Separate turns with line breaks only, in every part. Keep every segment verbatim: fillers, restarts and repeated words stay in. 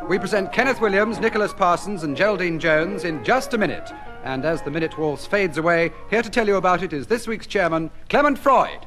We present Kenneth Williams, Nicholas Parsons and Geraldine Jones in just a minute. And as the minute waltz fades away, here to tell you about it is this week's chairman, Clement Freud.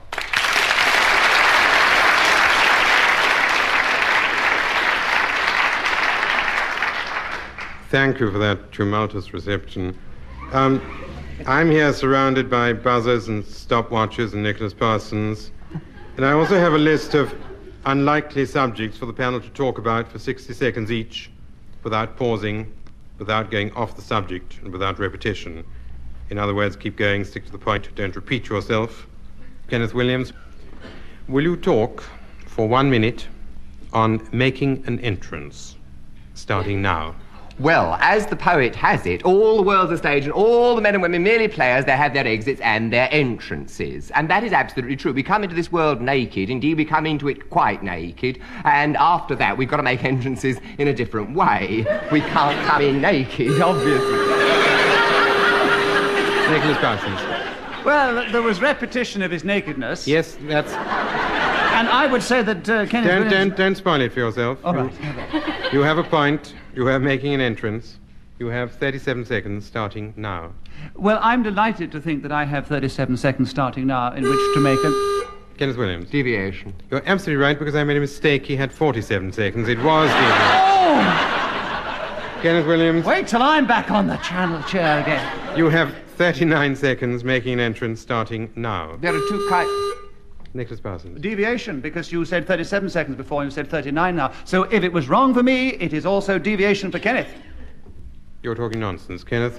Thank you for that tumultuous reception. Um, I'm here surrounded by buzzers and stopwatches and Nicholas Parsons. And I also have a list of unlikely subjects for the panel to talk about for sixty seconds each, without pausing, without going off the subject, and without repetition. In other words, keep going, stick to the point, don't repeat yourself. Kenneth Williams, will you talk for one minute on making an entrance, starting now?
Well, as the poet has it, all the world's a stage and all the men and women merely players. They have their exits and their entrances. And that is absolutely true. We come into this world naked. Indeed, we come into it quite naked. And after that, we've got to make entrances in a different way. We can't come in naked, obviously.
Nicholas Parsons.
Well, there was repetition of his nakedness.
Yes, that's...
And I would say that uh, Kenneth
Don't,
Williams...
don't, don't spoil it for yourself.
All right.
You, you have a point. You are making an entrance. You have thirty-seven seconds starting now.
Well, I'm delighted to think that I have thirty-seven seconds starting now in which to make a...
Kenneth Williams.
Deviation.
You're absolutely right, because I made a mistake. He had forty-seven seconds. It was deviation.
Oh!
Kenneth Williams.
Wait till I'm back on the channel chair again.
You have thirty-nine seconds making an entrance starting now.
There are two kinds...
Nicholas Parsons.
Deviation, because you said thirty-seven seconds before, and you said thirty-nine now. So if it was wrong for me, it is also deviation for Kenneth.
You're talking nonsense, Kenneth.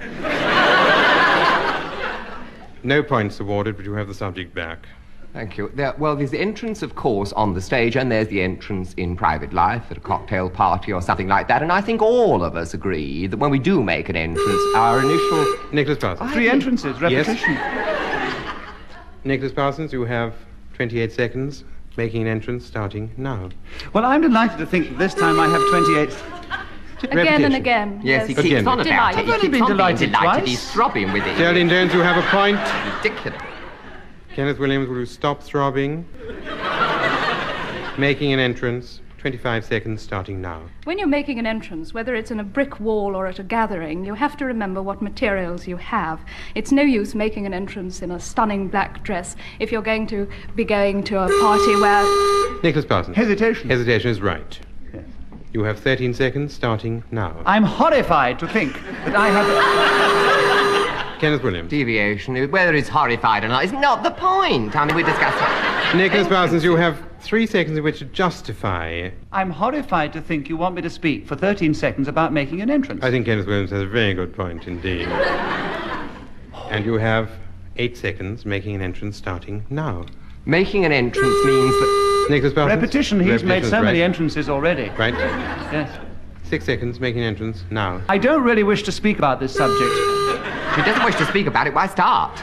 No points awarded, but you have the subject back.
Thank you. There, well, there's the entrance, of course, on the stage, and there's the entrance in private life, at a cocktail party or something like that. And I think all of us agree that when we do make an entrance, our initial...
Nicholas Parsons.
Three entrances, repetition.
Yes. Nicholas Parsons, you have twenty-eight seconds, making an entrance starting now.
Well, I'm delighted to think that this time I have twenty-eight...
Again
Repetition.
and again.
Yes, he
Again.
keeps on about
Delighted.
it. He
I've only
keeps
been
on being
delighted
delighted.
twice.
He's throbbing with it.
Geraldine Jones, you have a point.
Ridiculous.
Kenneth Williams, will you stop throbbing? Making an entrance, twenty-five seconds starting now.
When you're making an entrance, whether it's in a brick wall or at a gathering, you have to remember what materials you have. It's no use making an entrance in a stunning black dress if you're going to be going to a party where...
Nicholas Parsons.
Hesitation.
Hesitation is right.
Yes.
You have thirteen seconds starting now.
I'm horrified to think that I have...
Kenneth Williams.
Deviation, whether it's horrified or not, is not the point. I mean, we discussed...
Nicholas Parsons, you have three seconds in which to justify.
I'm horrified to think you want me to speak for thirteen seconds about making an entrance.
I think Kenneth Williams has a very good point indeed. And you have eight seconds making an entrance starting now.
Making an entrance means that...
Nicholas Parsons.
Repetition, he's
Repetition
made
is
so
right.
many entrances already.
Right.
Yes.
Six seconds making an entrance now.
I don't really wish to speak about this subject.
If he doesn't wish to speak about it, why start?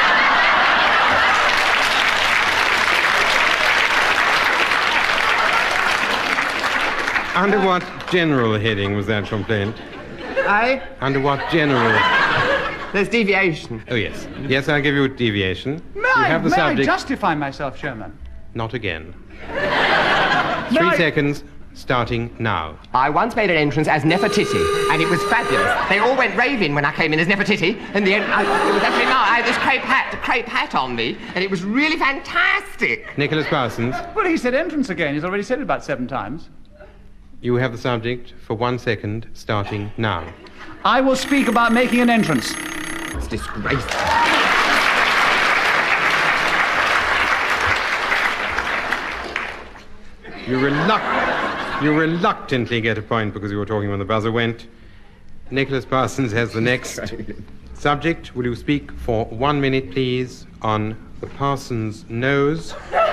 Under what general heading was that complaint?
Aye?
Under what general?
There's deviation.
Oh, yes. Yes, I'll give you a deviation.
May,
you
I,
have the
may I
subject.
justify myself, Sherman?
Not again.
May
Three
I-
seconds starting now.
I once made an entrance as Nefertiti, and it was fabulous. They all went raving when I came in as Nefertiti, and the en- I, it was actually not. I had this crepe hat, crepe hat on me, and it was really fantastic.
Nicholas Parsons,
Well, he said entrance again. He's already said it about seven times.
you have the subject for one second starting now.
I will speak about making an entrance.
It's disgraceful.
You, reluct- you reluctantly get a point because you were talking when the buzzer went. Nicholas Parsons has the next subject. Will you speak for one minute, please, on the Parsons nose?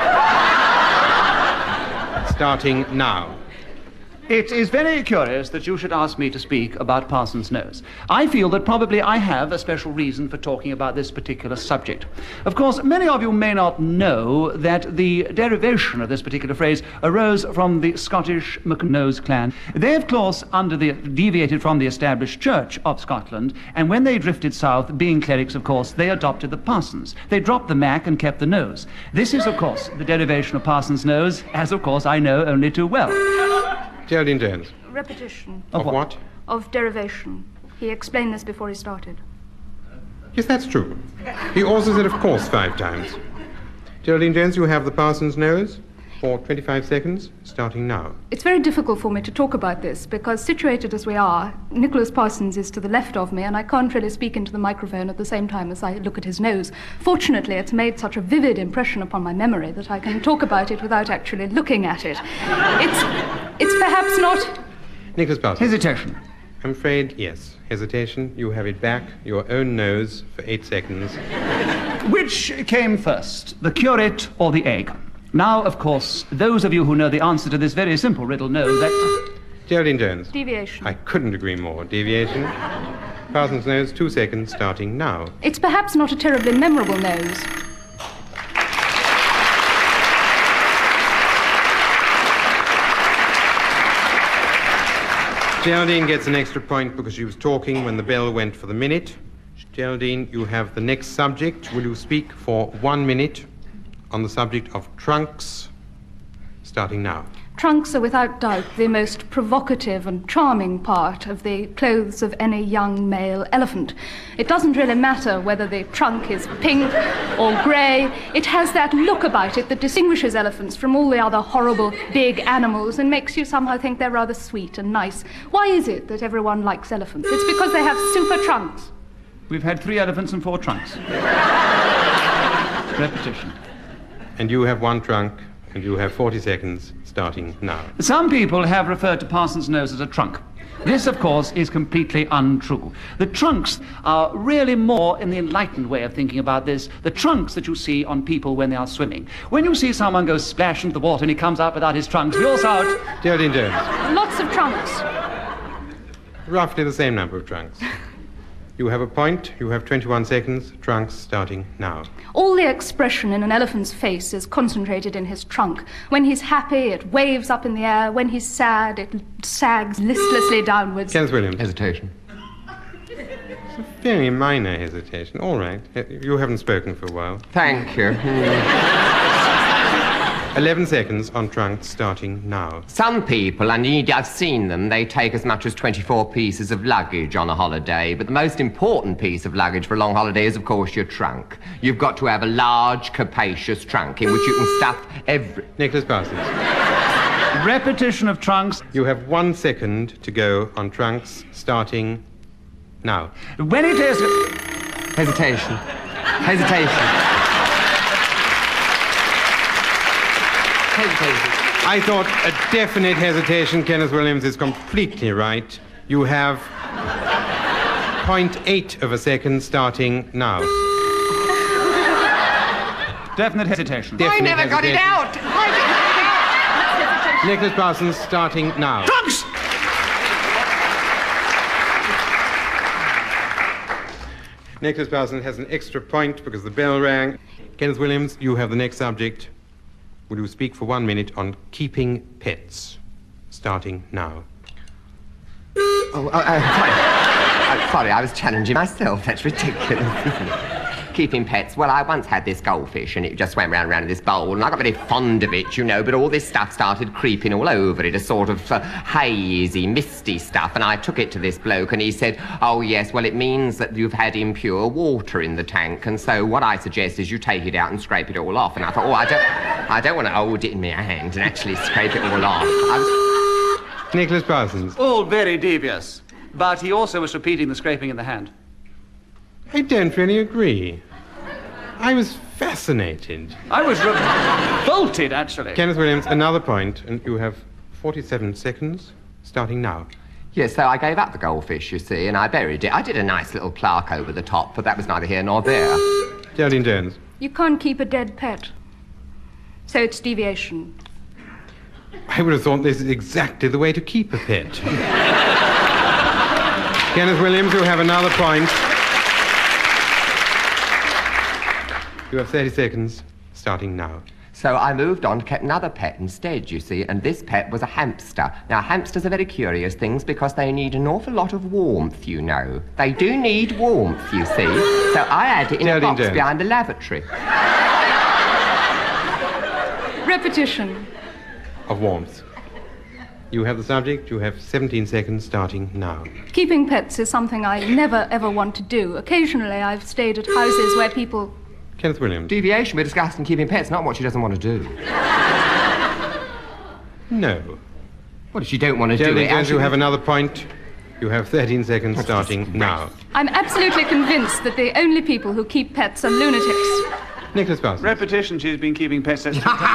Starting now.
It is very curious that you should ask me to speak about Parsons' nose. I feel that probably I have a special reason for talking about this particular subject. Of course, many of you may not know that the derivation of this particular phrase arose from the Scottish MacNose clan. They, of course, under the, deviated from the established Church of Scotland, and when they drifted south, being clerics, of course, they adopted the Parsons. They dropped the Mac and kept the nose. This is, of course, the derivation of Parsons' nose, as, of course, I know only too well.
Geraldine Jones.
Repetition.
Of,
Of
what?
what?
Of derivation. He explained this before he started.
Yes, that's true. He also said of course five times. Geraldine Jones, you have the Parson's nose for twenty-five seconds, starting now.
It's very difficult for me to talk about this because, situated as we are, Nicholas Parsons is to the left of me and I can't really speak into the microphone at the same time as I look at his nose. Fortunately, it's made such a vivid impression upon my memory that I can talk about it without actually looking at it. It's, it's perhaps not...
Nicholas Parsons.
Hesitation.
I'm afraid, yes. Hesitation. You have it back, your own nose, for eight seconds.
Which came first, the curate or the egg? Now, of course, those of you who know the answer to this very simple riddle know that...
Geraldine Jones.
Deviation.
I couldn't agree more. Deviation. Parson's nose, two seconds, starting now.
It's perhaps not a terribly memorable nose.
Geraldine gets an extra point because she was talking when the bell went for the minute. Geraldine, you have the next subject. Will you speak for one minute on the subject of trunks, starting now?
Trunks are without doubt the most provocative and charming part of the clothes of any young male elephant. It doesn't really matter whether the trunk is pink or grey. It has that look about it that distinguishes elephants from all the other horrible big animals and makes you somehow think they're rather sweet and nice. Why is it that everyone likes elephants? It's because they have super trunks.
We've had three elephants and four trunks. Repetition.
And you have one trunk, and you have forty seconds, starting now.
Some people have referred to Parsons' nose as a trunk. This, of course, is completely untrue. The trunks are really more, in the enlightened way of thinking about this, the trunks that you see on people when they are swimming. When you see someone go splash into the water and he comes out without his trunks, we all shout...
Geraldine Jones.
Lots of trunks.
Roughly the same number of trunks. You have a point. You have twenty-one seconds. Trunks starting now.
All the expression in an elephant's face is concentrated in his trunk. When he's happy, it waves up in the air. When he's sad, it sags listlessly downwards.
Kenneth Williams.
Hesitation.
It's a very minor hesitation. All right. You haven't spoken for a while.
Thank you.
Eleven seconds on trunks starting now.
Some people, and indeed I've seen them, they take as much as twenty-four pieces of luggage on a holiday. But the most important piece of luggage for a long holiday is, of course, your trunk. You've got to have a large, capacious trunk in which you can stuff every...
Nicholas Parsons.
Repetition of trunks.
You have one second to go on trunks starting now.
When it is...
Hesitation. Hesitation. Hesitation.
I thought a definite hesitation. Kenneth Williams is completely right. You have zero point eight of a second starting now.
Definite hesitation.
Definite
I never
hesitation.
got it out. I didn't
Nicholas Parsons starting now.
Trunks!
Nicholas Parsons has an extra point because the bell rang. Kenneth Williams, you have the next subject. Will you speak for one minute on keeping pets? Starting now.
Oh, uh, uh, sorry. uh, sorry, I was challenging myself. That's ridiculous, isn't it? Keeping pets. Well, I once had this goldfish, and it just went round and round in this bowl, and I got very fond of it, you know, but all this stuff started creeping all over it, a sort of uh, hazy, misty stuff, and I took it to this bloke, and he said, oh, yes, well, it means that you've had impure water in the tank, and so what I suggest is you take it out and scrape it all off. And I thought, oh, I don't, I don't want to hold it in my hand and actually scrape it all off. I was...
Nicholas Parsons.
All very devious. But he also was repeating the scraping in the hand.
I don't really agree. I was fascinated.
I was revolted, actually.
Kenneth Williams, another point, and you have forty-seven seconds, starting now.
Yes, so I gave up the goldfish, you see, and I buried it. I did a nice little plaque over the top, but that was neither here nor there.
Geraldine Jones.
You can't keep a dead pet. So it's deviation.
I would have thought this is exactly the way to keep a pet. Kenneth Williams, you have another point. You have thirty seconds, starting now.
So I moved on to get another pet instead, you see, and this pet was a hamster. Now, hamsters are very curious things because they need an awful lot of warmth, you know. They do need warmth, you see. So I had it in
Geraldine
a box
Jones.
behind the lavatory.
Repetition.
Of warmth. You have the subject. You have seventeen seconds starting now.
Keeping pets is something I never ever want to do. Occasionally I've stayed at houses where people...
Kenneth Williams.
Deviation, we're discussing keeping pets, not what she doesn't want to do.
No.
What if she don't want to do
Geraldine
it?
Jones, you
Actually-
have another point. You have thirteen seconds starting now.
I'm absolutely convinced that the only people who keep pets are lunatics.
Nicholas Parsons.
Repetition, she's been keeping pets since time.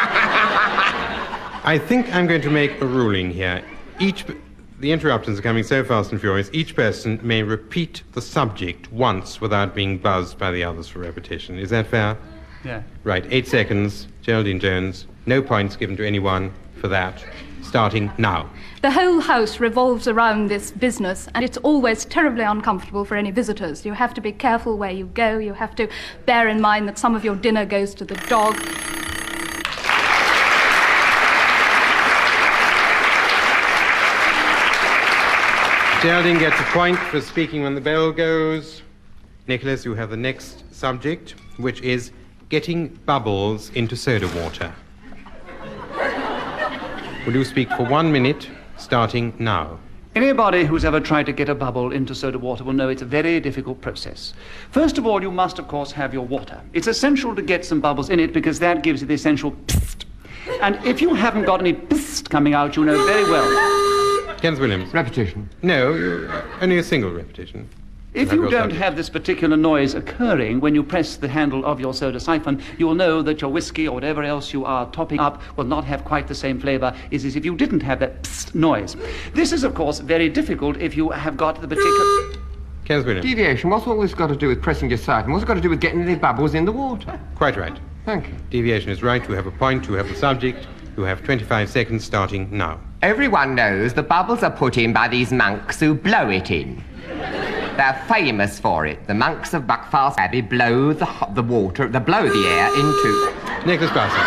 I think I'm going to make a ruling here. Each... The interruptions are coming so fast and furious. Each person may repeat the subject once without being buzzed by the others for repetition. Is that fair?
Yeah.
Right, eight seconds. Geraldine Jones. No points given to anyone for that. Starting now.
The whole house revolves around this business, and it's always terribly uncomfortable for any visitors. You have to be careful where you go. You have to bear in mind that some of your dinner goes to the dog.
Geraldine gets a point for speaking when the bell goes. Nicholas, you have the next subject, which is getting bubbles into soda water. Will you speak for one minute, starting now?
Anybody who's ever tried to get a bubble into soda water will know it's a very difficult process. First of all, you must, of course, have your water. It's essential to get some bubbles in it because that gives you the essential psst. And if you haven't got any psst coming out, you know very well.
Kenneth Williams.
Repetition.
No, you- only a single repetition.
If
Have
you
your
don't
subject.
have this particular noise occurring when you press the handle of your soda siphon, you will know that your whiskey or whatever else you are topping up will not have quite the same flavour as if you didn't have that psst noise. This is, of course, very difficult if you have got the particular...
Kenneth Williams.
Deviation, what's all this got to do with pressing your siphon? What's it got to do with getting the bubbles in the water?
Quite right.
Thank you.
Deviation is right. You have a point. You have the subject. You have twenty-five seconds starting now.
Everyone knows the bubbles are put in by these monks who blow it in. They're famous for it. The monks of Buckfast Abbey blow the, ho- the water, they blow the air into...
Nicholas Parsons.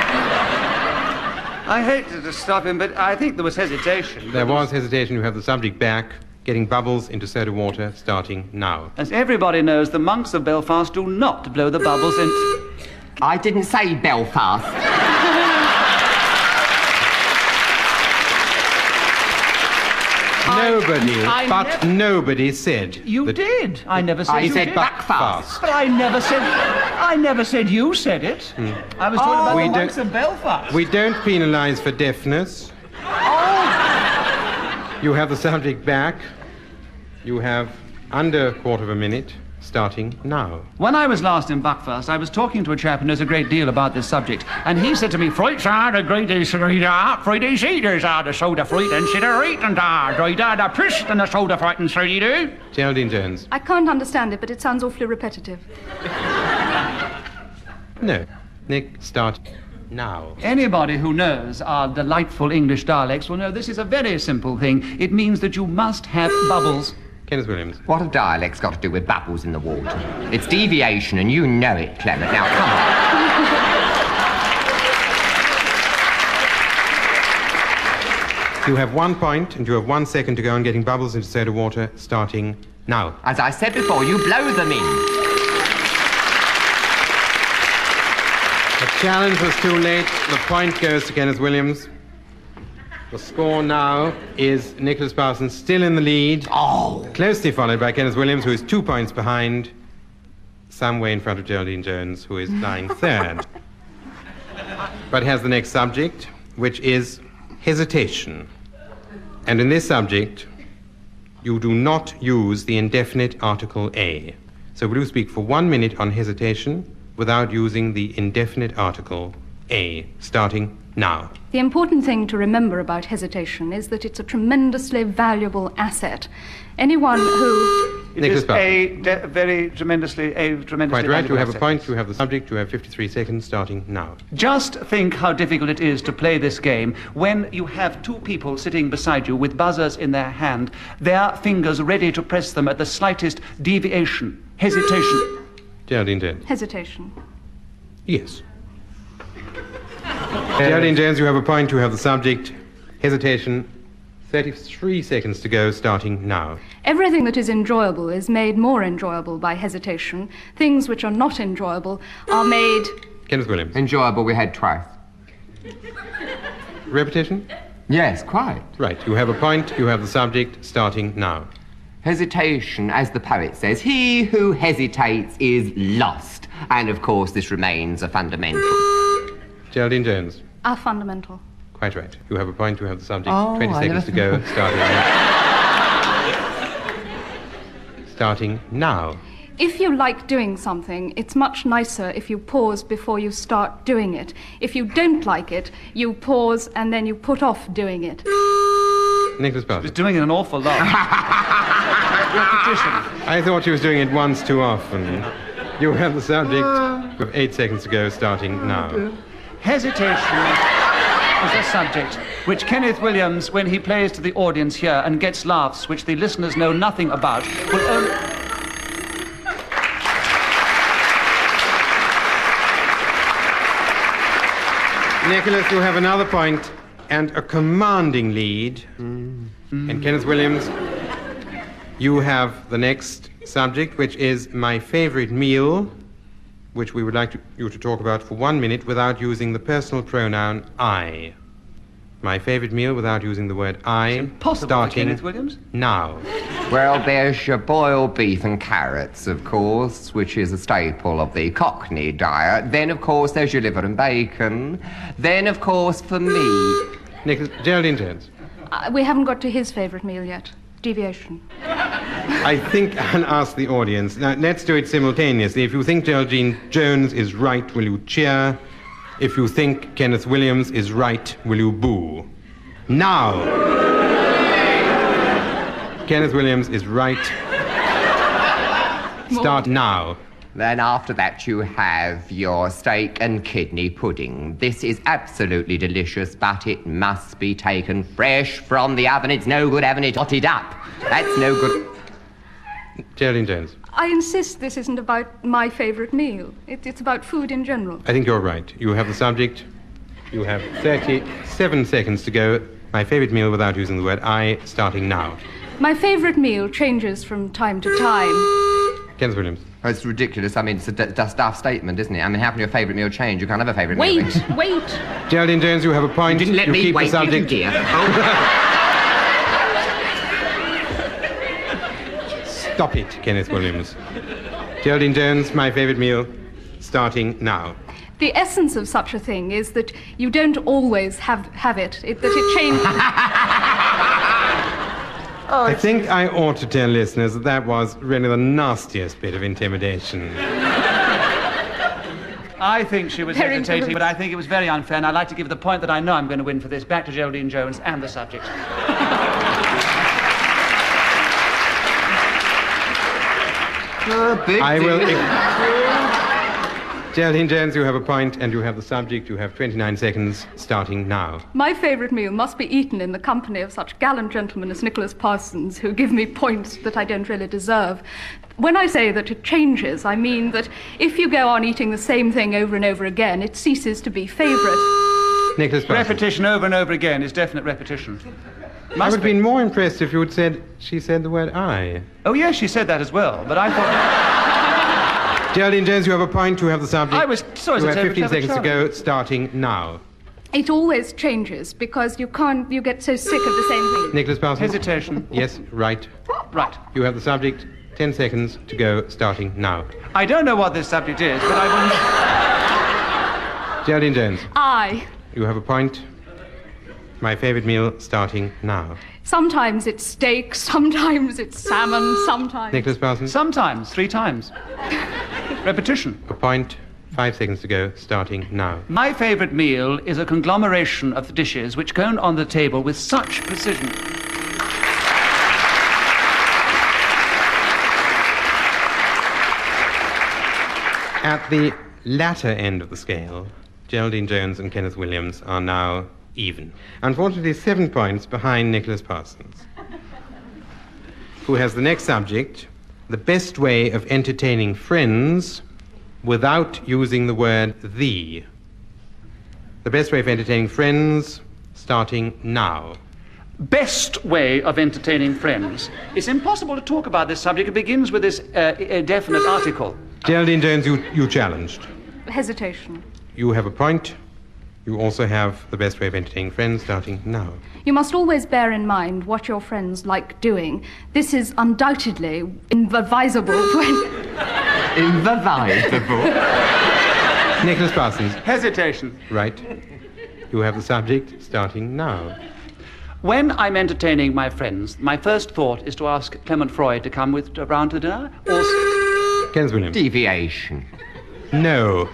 I hate to stop him, but I think there was hesitation.
There was hesitation. You have the subject back. Getting bubbles into soda water starting now.
As everybody knows, the monks of Belfast do not blow the bubbles in...
I didn't say Belfast.
Nobody,
I
but
never-
nobody said.
You
that-
did. I never said
I
you
said
did.
Buckfast.
But I never said... I never said you said it. I was talking about
We
the
don't-
monks of Belfast.
We don't penalise for deafness. You have the subject back. You have under a quarter of a minute, starting now.
When I was last in Buckfast, I was talking to a chap who knows a great deal about this subject, and he said to me, "Fruits are the greatest reader, fruity eaters are the soda fruit, and cider eating are reader, the priest and the soda fruit and so you do."
Geraldine Jones.
I can't understand it, but it sounds awfully repetitive.
No. Nick, start now.
Anybody who knows our delightful English dialects will know this is a very simple thing. It means that you must have bubbles.
Kenneth Williams.
What have dialects got to do with bubbles in the water? It's deviation, and you know it, Clement. Now, come on.
You have one point, and you have one second to go on getting bubbles into soda water, starting now.
As I said before, you blow them in.
The challenge was too late. The point goes to Kenneth Williams. The score now is Nicholas Parsons still in the lead.
Oh.
Closely followed by Kenneth Williams, who is two points behind, some way in front of Geraldine Jones, who is lying third. But has the next subject, which is hesitation. And in this subject, you do not use the indefinite article a. So will you speak for one minute on hesitation without using the indefinite article a, starting now?
The important thing to remember about hesitation is that it's a tremendously valuable asset. Anyone who...
It
Nicholas
is a de- very tremendously, a tremendously
Quite right, you
valuable
have a
asset.
point, you have the subject, you have fifty-three seconds, starting now.
Just think how difficult it is to play this game when you have two people sitting beside you with buzzers in their hand, their fingers ready to press them at the slightest deviation, hesitation.
Geraldine Jones.
Hesitation.
Yes. Geraldine Jones, you have a point, you have the subject, hesitation, thirty-three seconds to go, starting now.
Everything that is enjoyable is made more enjoyable by hesitation. Things which are not enjoyable are made...
Kenneth Williams.
Enjoyable, we had twice.
Repetition?
Yes, quite.
Right, you have a point, you have the subject, starting now.
Hesitation, as the poet says, he who hesitates is lost. And of course this remains a fundamental.
Geraldine Jones.
A fundamental.
Quite right. You have a point, you have the subject.
Oh,
twenty
I
seconds to
never-
go, starting now. Starting now.
If you like doing something, it's much nicer if you pause before you start doing it. If you don't like it, you pause and then you put off doing it.
Nicholas
He's
Parsons.
doing it an awful lot. Repetition.
I thought she was doing it once too often. You have the subject. You have eight seconds to go, starting now.
Hesitation is a subject which Kenneth Williams, when he plays to the audience here and gets laughs which the listeners know nothing about, will only...
Nicholas, you have another point and a commanding lead. Mm. And Kenneth Williams, you have the next subject, which is my favorite meal, which we would like to, you to talk about for one minute without using the personal pronoun I. My favorite meal without using the word I.
Impossible,
starting
Kenneth Williams.
now.
Well, there's your boiled beef and carrots, of course, which is a staple of the Cockney diet. Then, of course, there's your liver and bacon. Then, of course, for me...
Nicholas, Geraldine Jones.
Uh, we haven't got to his favourite meal yet. Deviation.
I think I'll ask the audience. Now, let's do it simultaneously. If you think Geraldine Jones is right, will you cheer? If you think Kenneth Williams is right, will you boo? Now! Kenneth Williams is right. Start now.
Then after that you have your steak and kidney pudding. This is absolutely delicious, but it must be taken fresh from the oven. It's no good having it hotted up. That's no good.
Geraldine Jones.
I insist this isn't about my favourite meal. It, it's about food in general.
I think you're right. You have the subject. You have thirty-seven seconds to go. My favorite meal without using the word I, starting now.
My favourite meal changes from time to time.
Kenneth Williams.
Oh, it's ridiculous. I mean, it's a d- d- daft statement, isn't it? I mean, how can your favourite meal change? You can't have a favourite meal.
Wait, wait.
Geraldine Jones, you have a point.
You didn't let
you
me
keep
wait,
the subject.
did you, dear? Oh.
Stop it, Kenneth Williams. Geraldine Jones, my favorite meal, starting now.
The essence of such a thing is that you don't always have, have it, it, that it changes.
I think I ought to tell listeners that that was really the nastiest bit of intimidation.
I think she was
Very
hesitating,
good.
but I think it was very unfair, and I'd like to give the point that I know I'm going to win for this back to Geraldine Jones and the subject.
Oh, big
I will...
deal.
Geraldine Jones, you have a point, and you have the subject. You have twenty-nine seconds, starting now.
My favourite meal must be eaten in the company of such gallant gentlemen as Nicholas Parsons, who give me points that I don't really deserve. When I say that it changes, I mean that if you go on eating the same thing over and over again, it ceases to be favourite.
Nicholas Parsons.
Repetition over and over again is definite repetition.
I
Must
would have
be.
been more impressed if you had said, she said the word I.
Oh, yes, she said that as well, but I thought...
Geraldine Jones, you have a point, you have the subject.
I was so
You have
hesitant
fifteen
to have a
seconds to
challenge.
go, starting now.
It always changes because you can't, you get so sick of the same thing.
Nicholas Parsons.
Hesitation.
Yes, right.
Right.
You have the subject. Ten seconds to go, starting now.
I don't know what this subject is, but I will...
Geraldine Jones,
I.
you have a point. My favorite meal, starting now.
Sometimes it's steak, sometimes it's salmon, sometimes...
Nicholas Parsons,
Sometimes, three times. Repetition.
a point. Five seconds to go, starting now.
My favourite meal is a conglomeration of dishes which go on the table with such precision.
At the latter end of the scale, Geraldine Jones and Kenneth Williams are now even. Unfortunately, seven points behind Nicholas Parsons, who has the next subject, the best way of entertaining friends without using the word the. The best way of entertaining friends, starting now.
Best way of entertaining friends. It's impossible to talk about this subject. It begins with this uh, i- definite article.
Geraldine Jones, you, you challenged.
Hesitation.
You have a point. You also have the best way of entertaining friends starting now.
You must always bear in mind what your friends like doing. This is undoubtedly inadvisable when...
Inadvisable?
Nicholas Parsons.
Hesitation.
Right. You have the subject starting now.
When I'm entertaining my friends, my first thought is to ask Clement Freud to come with around to dinner. Or...
Kenneth Williams.
Deviation.
No.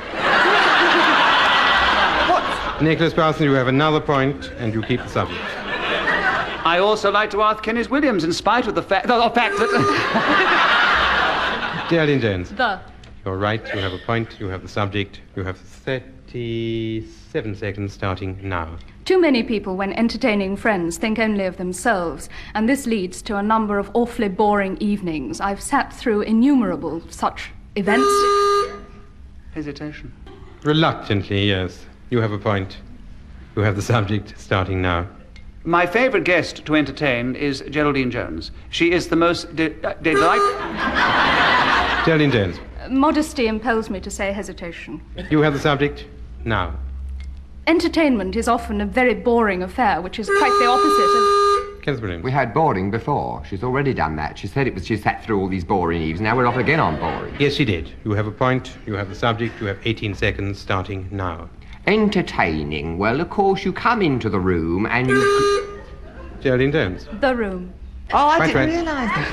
Nicholas Parsons, you have another point, and you keep the subject.
I also like to ask Kenneth Williams, in spite of the fact, the fact that...
Geraldine Jones.
The.
You're right, you have a point, you have the subject. You have thirty-seven seconds starting now.
Too many people, when entertaining friends, think only of themselves, and this leads to a number of awfully boring evenings. I've sat through innumerable such events.
Hesitation.
Reluctantly, yes. You have a point. You have the subject starting now.
My favourite guest to entertain is Geraldine Jones. She is the most de- uh, delightful...
Geraldine Jones.
Modesty impels me to say hesitation.
You have the subject now.
Entertainment is often a very boring affair, which is quite the opposite of...
Kenneth Williams.
We had boring before. She's already done that. She said it was she sat through all these boring eves. Now we're off again on boring.
Yes, she did. You have a point. You have the subject. You have eighteen seconds starting now.
Entertaining. Well, of course, you come into the room and you...
Geraldine Jones.
The room.
Oh, I
Right,
didn't
right.
realise that.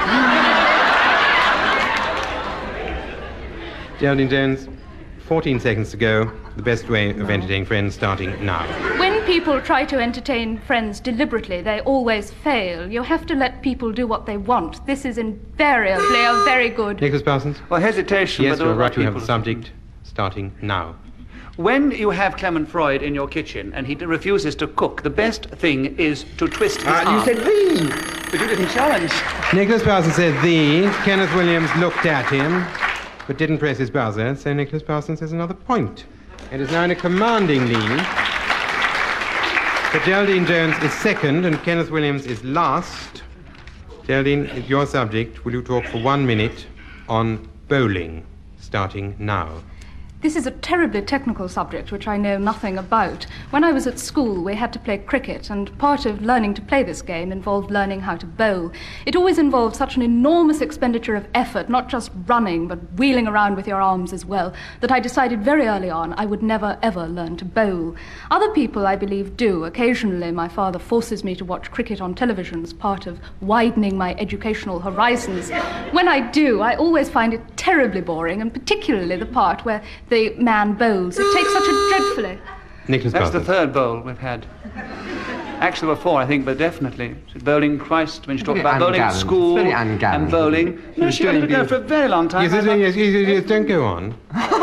Geraldine Jones, fourteen seconds to go. The best way of entertaining friends starting now.
When people try to entertain friends deliberately, they always fail. You have to let people do what they want. This is invariably a very good...
Nicholas Parsons.
Well, hesitation...
Yes,
but
you're
all
right. You have the
people-
subject starting now.
When you have Clement Freud in your kitchen and he d- refuses to cook, the best thing is to twist his arm.
You said the.
But you didn't challenge.
Nicholas Parsons said the. Kenneth Williams looked at him, but didn't press his buzzer, so Nicholas Parsons has another point. It is now in a commanding lead. But Geraldine Jones is second and Kenneth Williams is last. Geraldine, it's your subject. Will you talk for one minute on bowling, starting now?
This is a terribly technical subject which I know nothing about. When I was at school, we had to play cricket, and part of learning to play this game involved learning how to bowl. It always involved such an enormous expenditure of effort, not just running, but wheeling around with your arms as well, that I decided very early on I would never, ever learn to bowl. Other people, I believe, do. Occasionally, my father forces me to watch cricket on television as part of widening my educational horizons. When I do, I always find it terribly boring, and particularly the part where the man bowls. It takes such a dreadfully...
Nicholas
That's the
Parsons.
third bowl we've had. Actually, there were four, I think, but definitely. Bowling Christ, when she talked
Very
about bowling at
ungallant.
school
It's very ungallant.
and bowling. No,
was
she had
doing
been there for a very long time.
Yes, yes,
I-
yes, yes, yes, don't go on.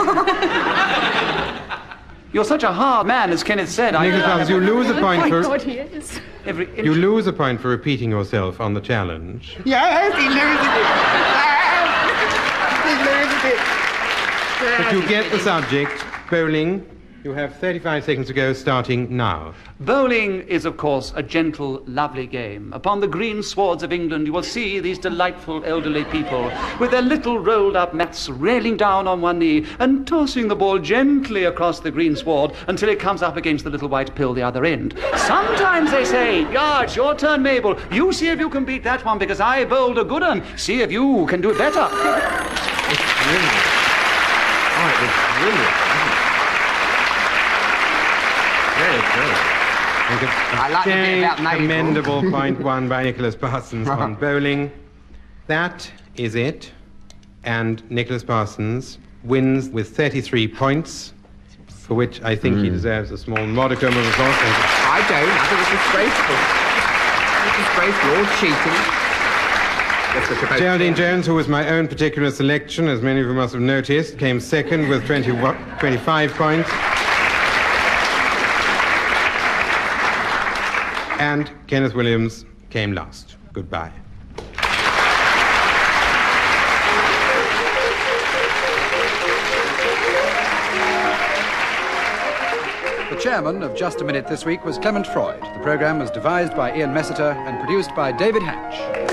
You're such a hard man, as Kenneth said. I-
Nicholas Parsons, you lose a
Oh
point
my
for...
God, he is.
Every inch-
You lose a point for repeating yourself on the challenge.
Yes, he loses it. He loses it.
But you get the subject, bowling. You have thirty-five seconds to go, starting now.
Bowling is, of course, a gentle, lovely game. Upon the green swards of England, you will see these delightful elderly people with their little rolled-up mats railing down on one knee and tossing the ball gently across the green sward until it comes up against the little white pill the other end. Sometimes they say, "Yeah, it's your turn, Mabel. You see if you can beat that one because I bowled a good one. See if you can do it better."
Oh, it was brilliant. Very good. I like the bit about Mabel.
Commendable point one by Nicholas Parsons on bowling. That is it. And Nicholas Parsons wins with thirty-three points, for which I think he deserves a small modicum of applause.
I don't. I think it's disgraceful. It's disgraceful. All cheating. That's what you're both
Geraldine
saying.
Jones, who was my own particular selection, as many of you must have noticed, came second with twenty, twenty-five points. And Kenneth Williams came last. Goodbye.
The chairman of Just a Minute this week was Clement Freud. The programme was devised by Ian Messiter and produced by David Hatch.